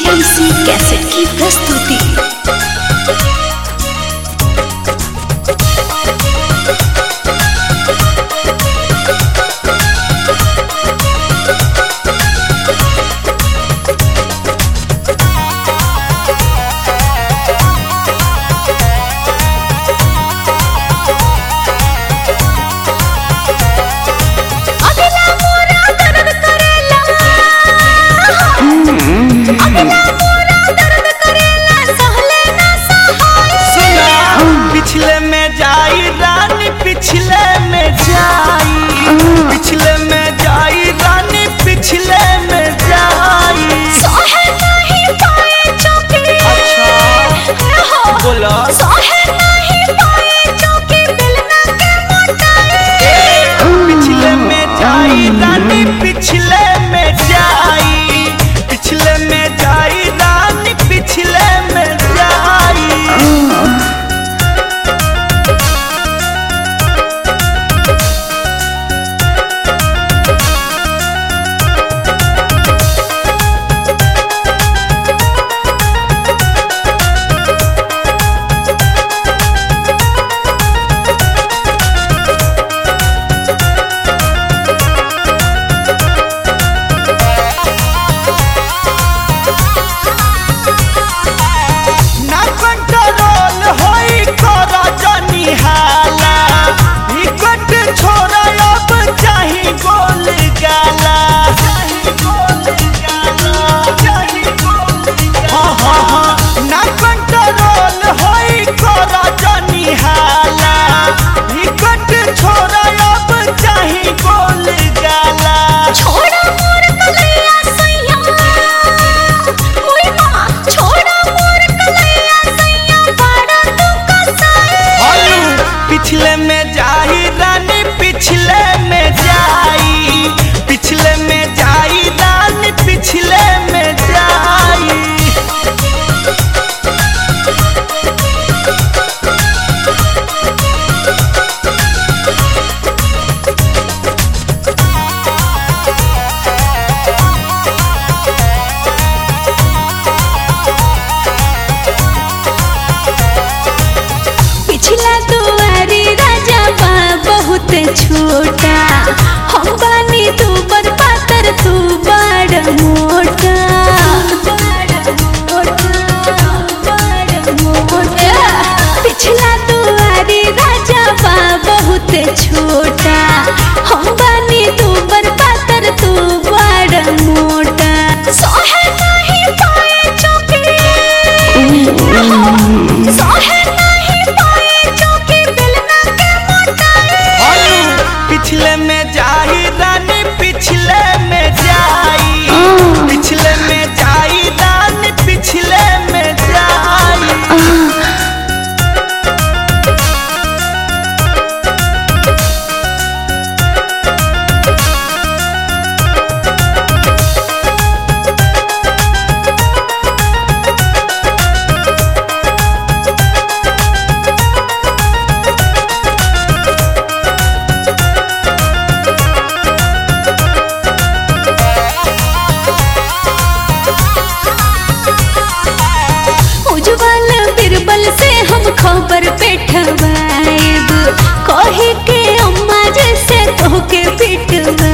MC cassette की प्रस्तुति। पिछले में जाई रानी पिछले में जाई, पिछले में जाई रानी पिछले में जाई। सोहे नहीं पाए चौकी, अच्छा बोला सोहे नहीं पाए चौकी बेलना के मोटाई। पिछले में जाई रानी पिछले में जाई, पिछले में जाई रानी पिछले में जाई। पिछले में जाई रानी पिछले में जाई, पिछले में जाई रानी पिछले में जाई। पिछला दुआरी राजा बा बहुत छोटा, हम बानी तू बर पातर तू बड़ मोटा। पिछला दुआरी राजा बा बहुत छोटा, हम बानी तू बर पातर तू बड़ मोटा। सोहे नहीं पाए चौकी, सोहे नहीं पाए चौकी बेलना के मोटाई। पिछले में जाई रानी पिछले में जाई, पिछले में जाई रानी पिछले में जाई। उज्जवल बिरबल से हम खबर पेठवाएब, कहे के अम्मा जैसे तोहके पिटवाएब।